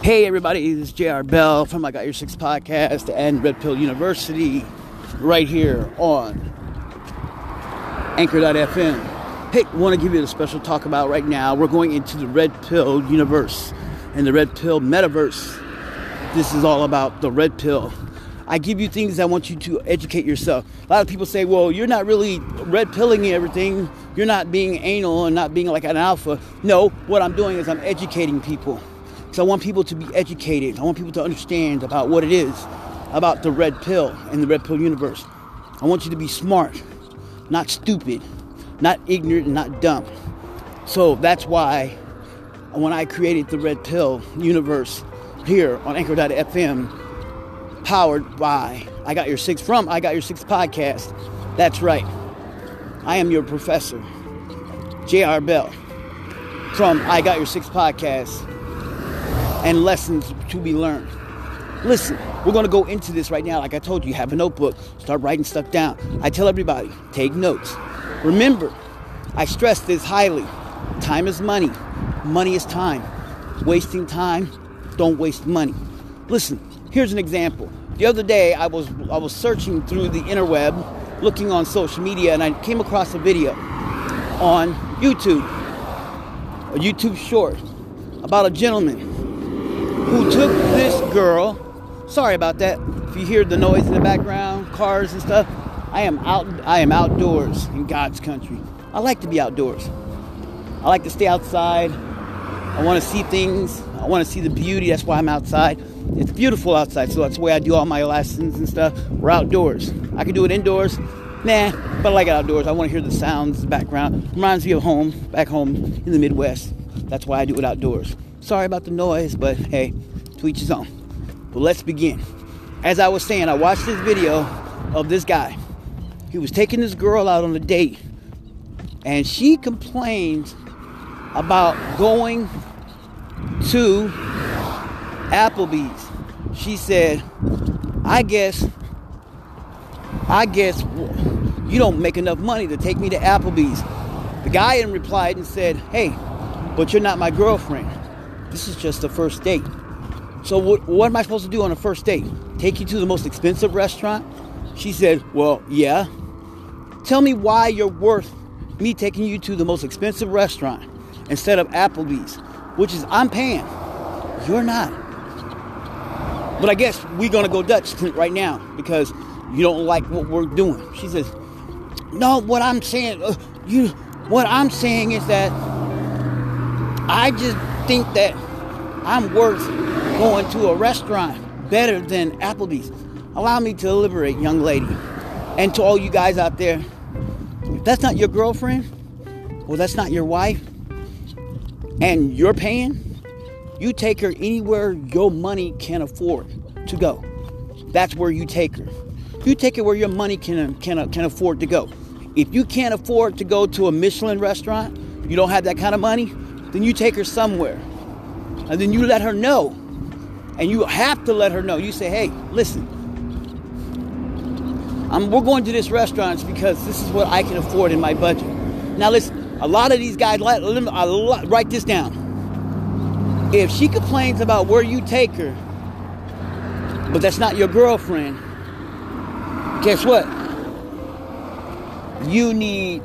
Hey everybody, this is JR Bell from I Got Your Six podcast and Red Pill University right here on Anchor.fm. Hey, I want to give you a special talk about right now. We're going into the Red Pill universe and the Red Pill metaverse. This is all about the Red Pill. I give you things I want you to educate yourself. A lot of people say, well, you're not really red pilling everything. You're not being anal and not being like an alpha. No, what I'm doing is I'm educating people. So I want people to be educated. I want people to understand about what it is, about the red pill and the red pill universe. I want you to be smart, not stupid, not ignorant, and not dumb. So that's why when I created the red pill universe here on Anchor.fm, powered by I Got Your Six from I Got Your Six podcast. That's right. I am your professor, JR Bell, from I Got Your Six podcast. And lessons to be learned. Listen, we're going to go into this right now. Like I told you, have a notebook. Start writing stuff down. I tell everybody, take notes. Remember, I stress this highly. Time is money. Money is time. Wasting time, don't waste money. Listen, here's an example. The other day, I was searching through the interweb, looking on social media, and I came across a video on YouTube, a YouTube short, about a gentleman who took this girl. Sorry about that. If you hear the noise in the background, cars and stuff, I am outdoors in God's country. I like to be outdoors. I like to stay outside. I want to see things. I want to see the beauty. That's why I'm outside. It's beautiful outside, so that's the way I do all my lessons and stuff. We're outdoors. I can do it indoors. Nah, but I like it outdoors. I want to hear the sounds, the background. Reminds me of home, back home in the Midwest. That's why I do it outdoors. Sorry about the noise, but hey, to each his own. But let's begin. As I was saying, I watched this video of this guy. He was taking this girl out on a date, and she complained about going to Applebee's. She said, I guess you don't make enough money to take me to Applebee's. The guy replied and said, hey, but you're not my girlfriend. This is just the first date. So what am I supposed to do on a first date? Take you to the most expensive restaurant? She said, well, yeah. Tell me why you're worth me taking you to the most expensive restaurant instead of Applebee's, which is I'm paying. You're not. But I guess we're going to go Dutch right now because you don't like what we're doing. She says, no, what I'm saying is that I just think that I'm worth going to a restaurant better than Applebee's. Allow me to deliberate, young lady. And to all you guys out there, if that's not your girlfriend, or that's not your wife, and you're paying, you take her anywhere your money can afford to go. That's where you take her. You take her where your money can afford to go. If you can't afford to go to a Michelin restaurant, you don't have that kind of money, then you take her somewhere. And then you let her know. And you have to let her know. You say, hey, listen, we're going to this restaurant because this is what I can afford in my budget. Now listen, a lot of these guys, write this down. If she complains about where you take her, but that's not your girlfriend, guess what? You need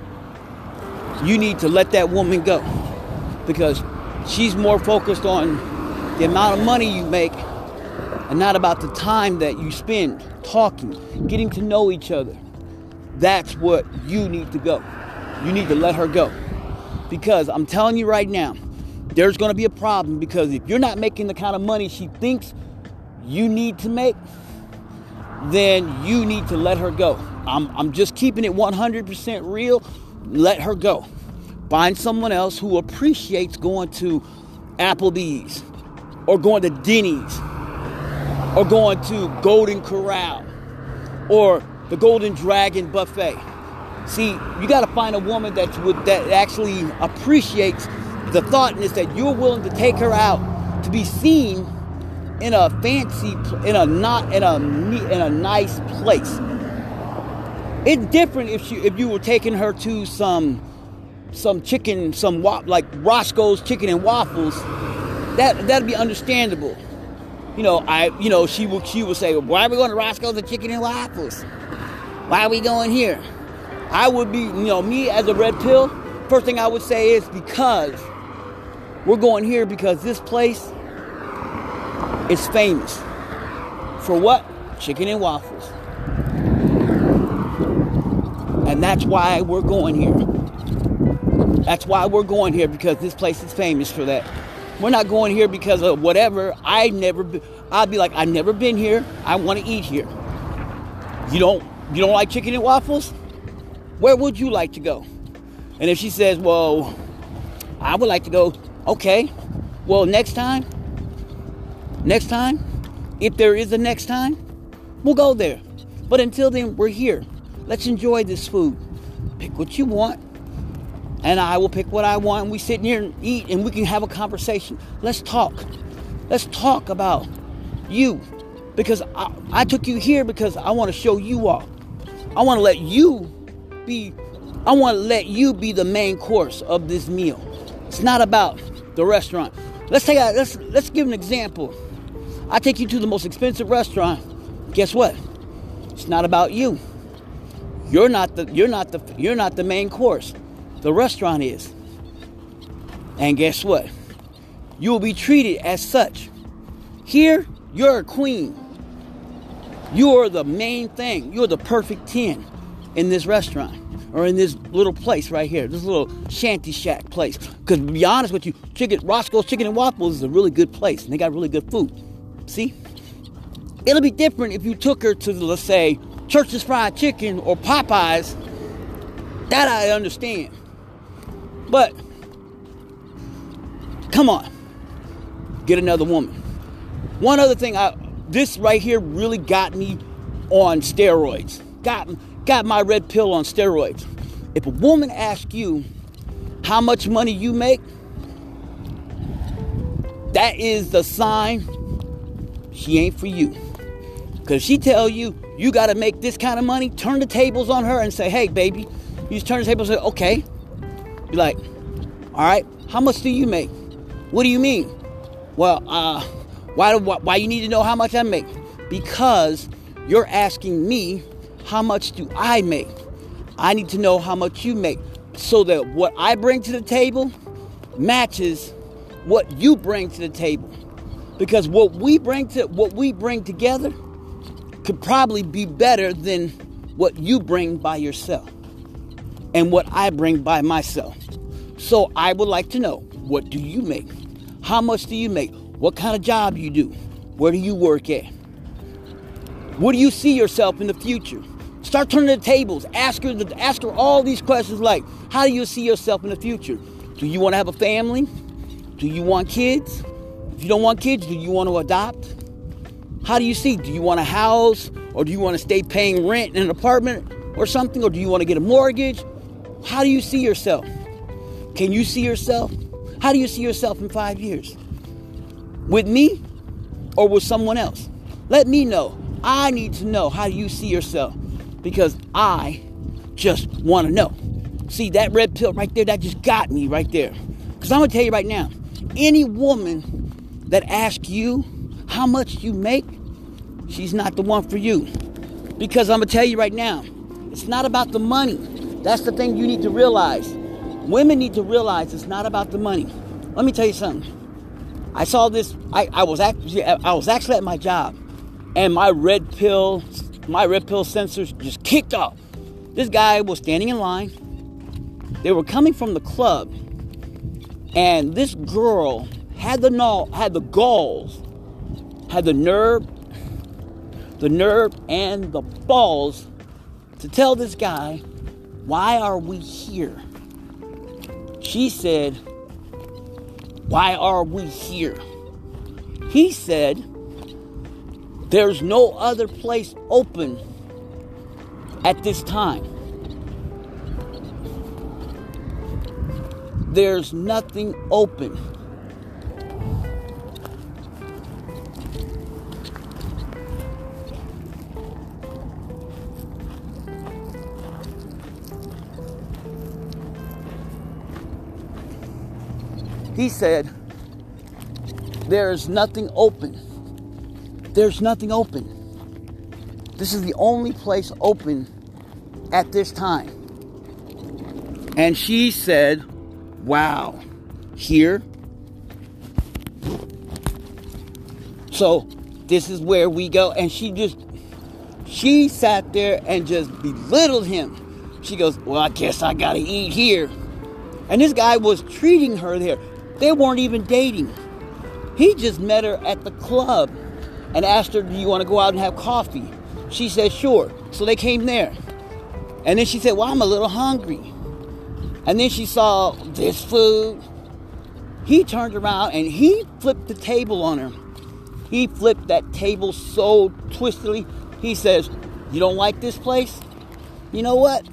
to let that woman go. Because she's more focused on the amount of money you make and not about the time that you spend talking, getting to know each other. That's what you need to go. You need to let her go. Because I'm telling you right now, there's going to be a problem because if you're not making the kind of money she thinks you need to make, then you need to let her go. I'm just keeping it 100% real. Let her go. Find someone else who appreciates going to Applebee's or going to Denny's or going to Golden Corral or the Golden Dragon Buffet. See, you got to find a woman that actually appreciates the thoughtness that you're willing to take her out to be seen in a fancy, in a nice place. It's different if you were taking her to some chicken, like Roscoe's Chicken and Waffles, that'd be understandable. She would say, why are we going to Roscoe's and Chicken and Waffles? Why are we going here? I would be, me as a red pill, first thing I would say is because we're going here because this place is famous. For what? Chicken and waffles. And that's why we're going here. That's why we're going here, because this place is famous for that. We're not going here because of whatever. I'd be like, I've never been here. I want to eat here. You don't like chicken and waffles? Where would you like to go? And if she says, well, I would like to go, okay. Well, next time, if there is a next time, we'll go there. But until then, we're here. Let's enjoy this food. Pick what you want, and I will pick what I want. And we sit here and eat, and we can have a conversation. Let's talk. Let's talk about you. Because I took you here because I want to show you off. I want to let you be the main course of this meal. It's not about the restaurant. Let's give an example. I take you to the most expensive restaurant. Guess what? It's not about you. You're not the main course. The restaurant is. And guess what? You will be treated as such. Here, you're a queen. You are the main thing. You're the perfect 10 in this restaurant, or in this little place right here, this little shanty shack place. Because to be honest with you, Roscoe's Chicken and Waffles is a really good place, and they got really good food. See? It'll be different if you took her to, let's say, Church's Fried Chicken or Popeyes. That I understand. But, come on. Get another woman. One other thing, this right here really got me on steroids. Got my red pill on steroids. If a woman asks you how much money you make, that is the sign she ain't for you. Because she tell you got to make this kind of money, turn the tables on her and say, hey, baby. You just turn the tables and say, okay. Be like, all right, how much do you make? What do you mean? Well, why you need to know how much I make? Because you're asking me, how much do I make? I need to know how much you make, so that what I bring to the table matches what you bring to the table. Because what we bring together could probably be better than what you bring by yourself and what I bring by myself. So I would like to know, what do you make? How much do you make? What kind of job you do? Where do you work at? Where do you see yourself in the future? Start turning the tables. Ask her all these questions like, how do you see yourself in the future? Do you want to have a family? Do you want kids? If you don't want kids, do you want to adopt? How do you see? Do you want a house? Or do you want to stay paying rent in an apartment or something? Or do you want to get a mortgage? How do you see yourself? Can you see yourself? How do you see yourself in 5 years? With me or with someone else? Let me know. I need to know, how do you see yourself? Because I just want to know. See, that red pill right there, that just got me right there. Because I'm going to tell you right now, any woman that asks you how much you make, she's not the one for you. Because I'm going to tell you right now, it's not about the money. That's the thing you need to realize. Women need to realize it's not about the money. Let me tell you something. I saw this. I was actually at my job, and my red pill sensors just kicked off. This guy was standing in line. They were coming from the club, and this girl had the nerve and the balls to tell this guy, why are we here? She said, why are we here? He said, there's no other place open at this time. There's nothing open. He said, There's nothing open. There's nothing open. This is the only place open at this time. And she said, wow, here? So this is where we go. And she sat there and just belittled him. She goes, well, I guess I gotta eat here. And this guy was treating her there. They weren't even dating. He just met her at the club and asked her, do you want to go out and have coffee? She said, sure. So they came there. And then she said, well, I'm a little hungry. And then she saw this food. He turned around and he flipped the table on her. He flipped that table so twistedly. He says, you don't like this place? You know what?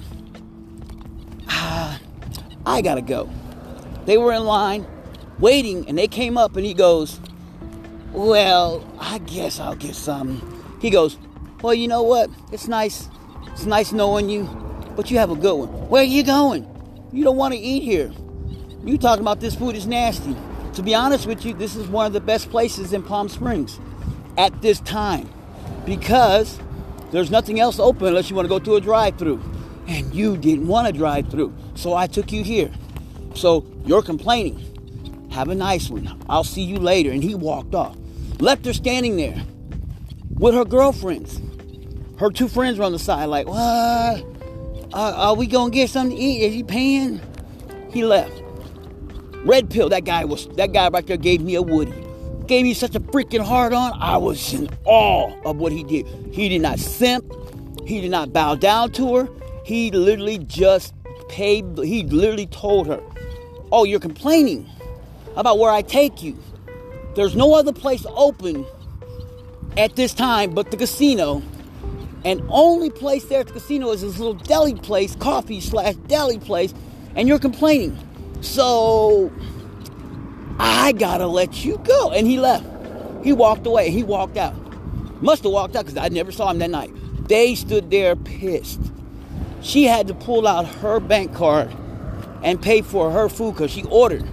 I gotta go. They were in line waiting and they came up and he goes, well, I guess I'll get some. He goes, well, you know what? It's nice. It's nice knowing you, but you have a good one. Where are you going? You don't want to eat here. You talking about this food is nasty. To be honest with you, this is one of the best places in Palm Springs at this time because there's nothing else open unless you want to go to a drive-thru. And you didn't want to drive through, so I took you here. So you're complaining. Have a nice one. I'll see you later. And he walked off. Left her standing there with her girlfriends. Her two friends were on the side like, what? Are we going to get something to eat? Is he paying? He left. Red Pill, that guy right there gave me a Woody. Gave me such a freaking hard on. I was in awe of what he did. He did not simp. He did not bow down to her. He literally just paid. He literally told her, oh, you're complaining about where I take you. There's no other place open at this time but the casino. And only place there at the casino is this little deli place, coffee/deli place. And you're complaining. So I gotta let you go. And he left. He walked away. He walked out. Must have walked out because I never saw him that night. They stood there pissed. She had to pull out her bank card and pay for her food because she ordered.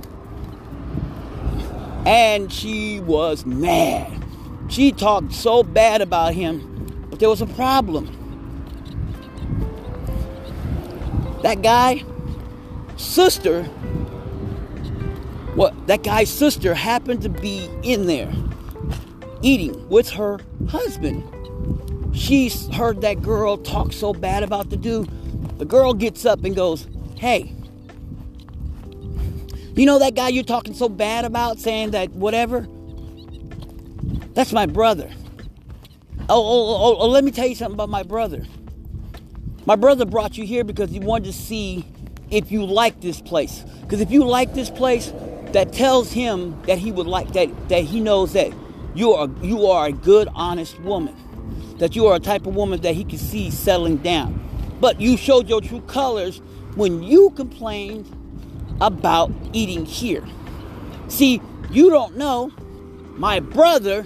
And she was mad. She talked so bad about him, but there was a problem. That guy's sister happened to be in there eating with her husband. She heard that girl talk so bad about the dude. The girl gets up and goes, hey, you know that guy you're talking so bad about, saying that whatever? That's my brother. Oh, let me tell you something about my brother. My brother brought you here because he wanted to see if you like this place. Because if you like this place, that tells him that he would like that he knows that you are a good, honest woman. That you are a type of woman that he can see settling down. But you showed your true colors when you complained about eating here. See, you don't know my brother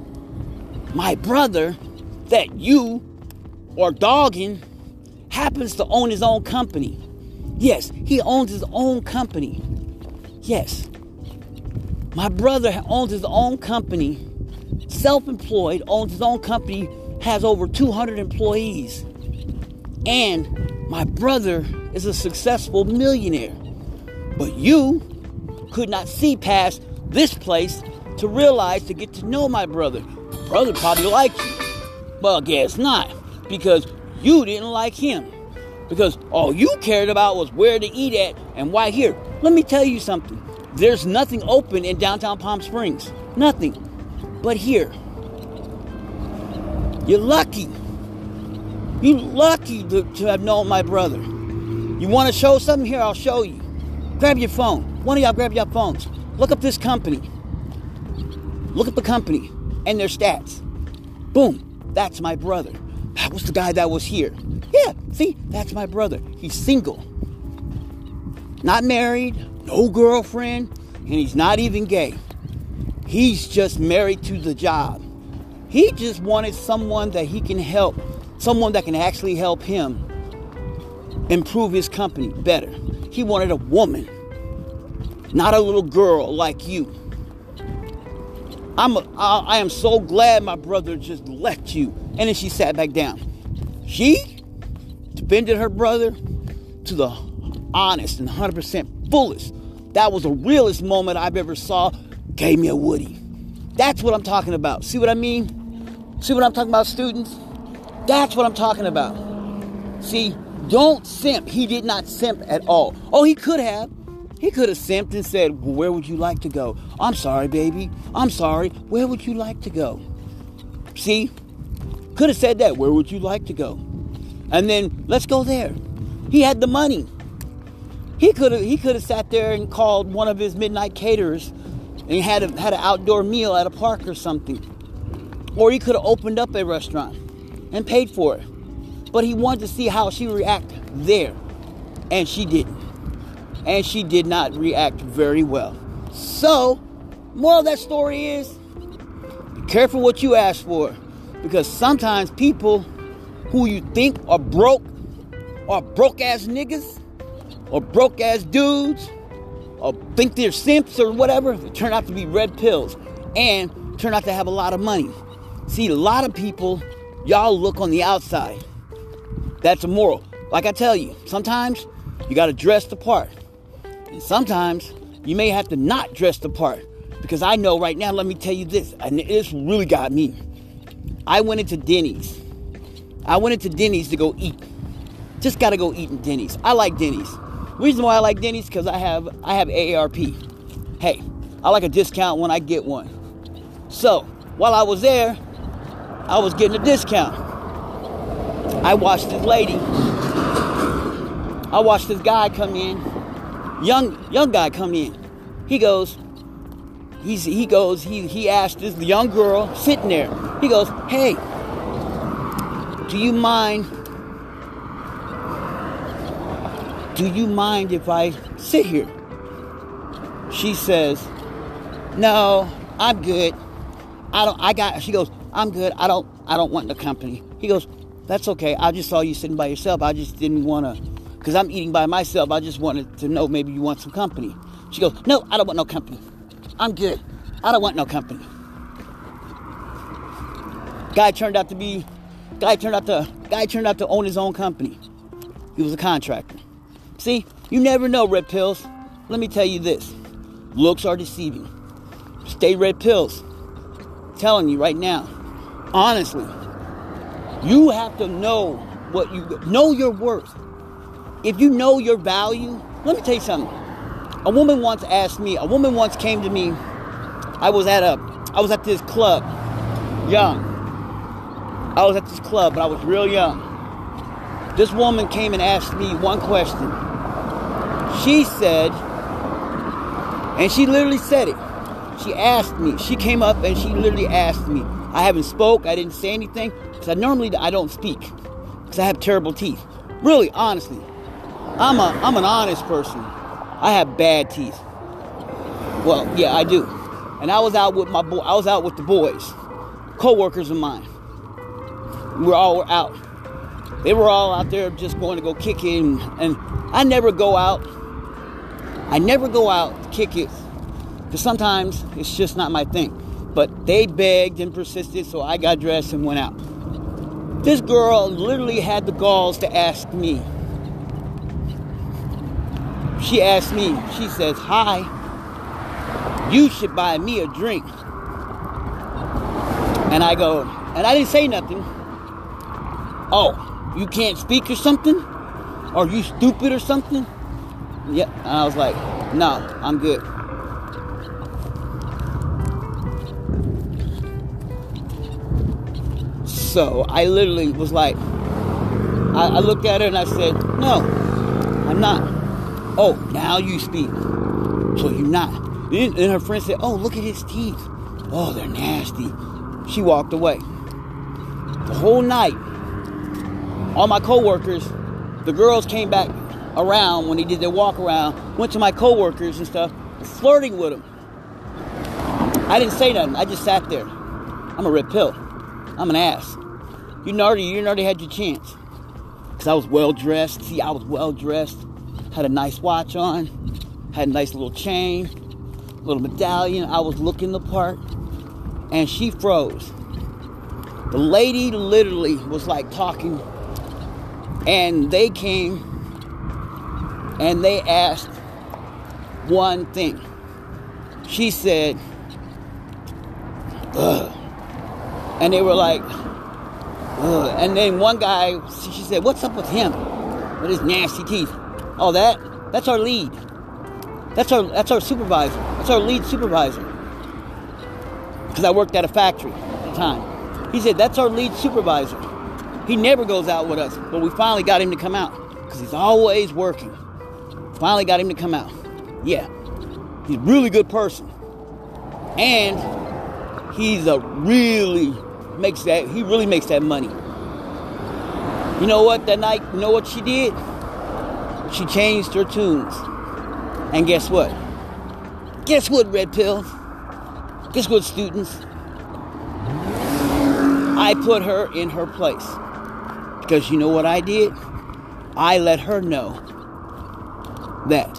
that you are dogging happens to own his own company. Yes, he owns his own company. Yes. My brother owns his own company, self-employed, owns his own company, has over 200 employees. And my brother is a successful millionaire. But you could not see past this place to realize, to get to know my brother. Brother probably liked you. Well, guess not. Because you didn't like him. Because all you cared about was where to eat at and why here. Let me tell you something. There's nothing open in downtown Palm Springs. Nothing. But here. You're lucky. You're lucky to have known my brother. You want to show something? Here, I'll show you. Grab your phone. One of y'all grab your phones. Look up this company. Look up the company and their stats. Boom. That's my brother. That was the guy that was here. Yeah, see? That's my brother. He's single. Not married. No girlfriend. And he's not even gay. He's just married to the job. He just wanted someone that he can help. Someone that can actually help him improve his company better. He wanted a woman. Not a little girl like you. I am so glad my brother just left you. And then she sat back down. She defended her brother to the honest and 100% fullest. That was the realest moment I've ever saw. Gave me a Woody. That's what I'm talking about. See what I mean? See what I'm talking about, students? That's what I'm talking about. See, don't simp. He did not simp at all. Oh, he could have. He could have simped and said, well, where would you like to go? I'm sorry, baby. I'm sorry. Where would you like to go? See? Could have said that. Where would you like to go? And then, let's go there. He had the money. He could have sat there and called one of his midnight caterers and had an outdoor meal at a park or something. Or he could have opened up a restaurant and paid for it. But he wanted to see how she would react there. And she didn't. And she did not react very well. So, moral of that story is, be careful what you ask for. Because sometimes people who you think are broke ass niggas, or broke ass dudes, or think they're simps or whatever, they turn out to be red pills and turn out to have a lot of money. See, a lot of people, y'all look on the outside. That's a moral. Like I tell you, sometimes you got to dress the part. And sometimes you may have to not dress the part. Because I know right now, let me tell you this, and this really got me. I went into Denny's. I went into Denny's to go eat. Just got to go eat in Denny's. I like Denny's. Reason why I like Denny's because I have AARP. Hey, I like a discount when I get one. So, while I was there, I was getting a discount. I watched this lady. I watched this guy come in. Young guy come in. He asked this young girl sitting there. He goes, hey, do you mind if I sit here? She says, no, I'm good. She goes, I'm good. I don't want the company. He goes, that's okay. I just saw you sitting by yourself. I just didn't want to, because I'm eating by myself. I just wanted to know maybe you want some company. She goes, no, I don't want no company. I'm good. I don't want no company. Guy turned out to own his own company. He was a contractor. See, you never know, red pills. Let me tell you this. Looks are deceiving. Stay red pills. I'm telling you right now. Honestly. You have to know know your worth. If you know your value, let me tell you something. A woman once came to me. I was at this club, young. I was at this club, but I was real young. This woman came and asked me one question. She said, and she literally said it. She asked me. She came up and she literally asked me. I haven't spoke. I didn't say anything. Because I don't speak. Because I have terrible teeth. Really, honestly. I'm an honest person. I have bad teeth. Well, yeah, I do. And I was out with the boys. Co-workers of mine. We were out. They were all out there just going to go kick it. And I never go out. To kick it. Because sometimes it's just not my thing. But they begged and persisted, so I got dressed and went out. This girl literally had the galls to ask me. She asked me, she says, hi, you should buy me a drink. And I go, and I didn't say nothing. Oh, you can't speak or something? Are you stupid or something? Yeah, and I was like, no, I'm good. So I literally was like, I looked at her and I said, no, I'm not. Oh, now you speak. So you're not. And her friend said, oh, look at his teeth. Oh, they're nasty. She walked away. The whole night, all my coworkers, the girls came back around when they did their walk around, went to my coworkers and stuff, flirting with them. I didn't say nothing. I just sat there. I'm a red pill. I'm an ass. You already had your chance. Because I was well dressed. See, I was well dressed. Had a nice watch on. Had a nice little chain. Little medallion. I was looking the part. and she froze. The lady literally was like talking, and they came and they asked one thing. She said, ugh. And they were like, ugh. And then one guy, she said, what's up with him? With his nasty teeth. Oh, that's our lead. That's our supervisor. That's our lead supervisor. Because I worked at a factory at the time. He said, that's our lead supervisor. He never goes out with us. But we finally got him to come out. Because he's always working. Finally got him to come out. Yeah. He's a really good person. And he really makes that money. You know what, that night, you know what she did? She changed her tunes. And guess what? Guess what, Red Pill? Guess what, students? I put her in her place. Because you know what I did? I let her know that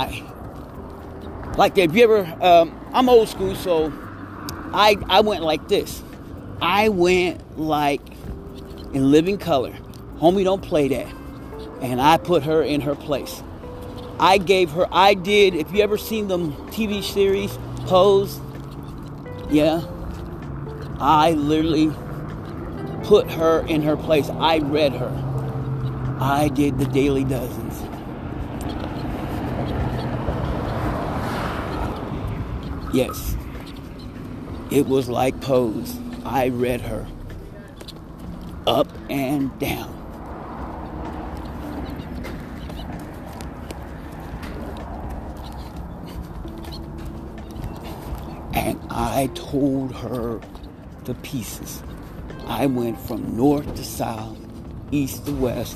if you ever, I'm old school, so I went like this. I went like in living color. Homie, don't play that. And I put her in her place. I did, if you ever seen them TV series, Pose, yeah, I literally put her in her place. I read her. I did the Daily Dozens. Yes, it was like Pose. I read her up and down. And I told her to pieces. I went from north to south, east to west,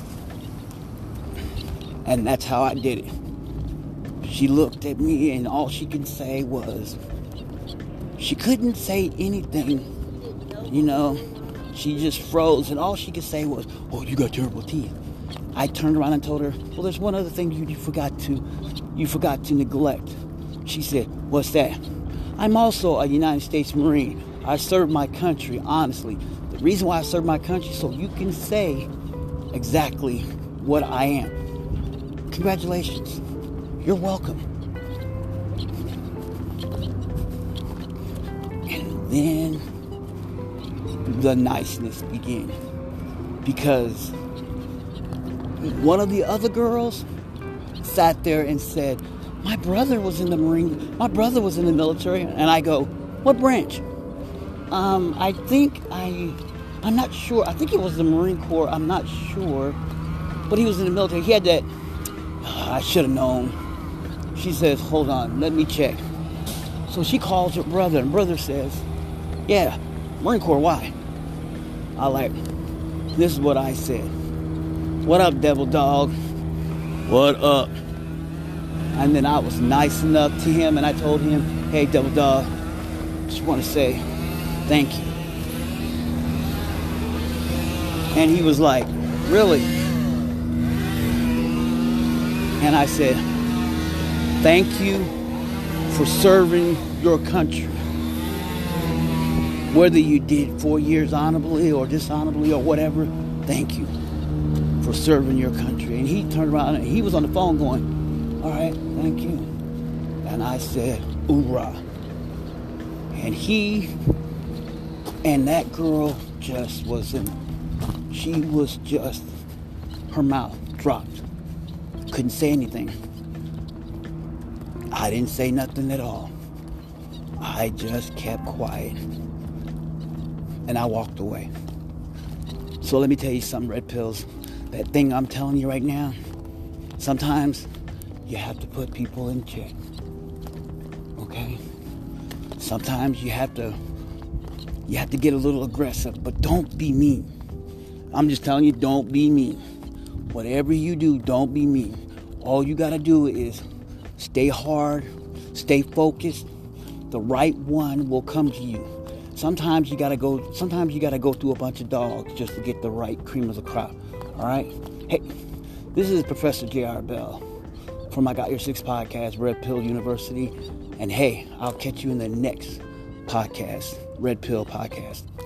and that's how I did it. She looked at me and all she could say was, she couldn't say anything, you know. She just froze, and all she could say was, oh, you got terrible teeth. I turned around and told her, well, there's one other thing you forgot to neglect. She said, what's that? I'm also a United States Marine. I serve my country, honestly. The reason why I serve my country, so you can say exactly what I am. Congratulations. You're welcome. And then the niceness began. Because one of the other girls sat there and said, my brother was in the Marine. My brother was in the military. And I go, what branch? I'm not sure. I think it was the Marine Corps. I'm not sure. But he was in the military. He had that, I should have known. She says, hold on, let me check. So she calls her brother, and brother says, yeah, Marine Corps, why? This is what I said. What up, devil dog? What up? And then I was nice enough to him, and I told him, hey, devil dog, just want to say thank you. And he was like, really? And I said, thank you for serving your country. Whether you did 4 years honorably or dishonorably or whatever, thank you for serving your country. And he turned around and he was on the phone going, all right, thank you. And I said, hoorah. And he and that girl just her mouth dropped. Couldn't say anything. I didn't say nothing at all. I just kept quiet. And I walked away. So let me tell you something, Red Pills. That thing I'm telling you right now, sometimes you have to put people in check. Okay? Sometimes you have to get a little aggressive, but don't be mean. I'm just telling you, don't be mean. Whatever you do, don't be mean. All you gotta do is stay hard, stay focused. The right one will come to you. Sometimes you gotta go through a bunch of dogs just to get the right cream of the crop. All right? Hey, this is Professor J.R. Bell from I Got Your Six podcast, Red Pill University. And hey, I'll catch you in the next podcast, Red Pill Podcast.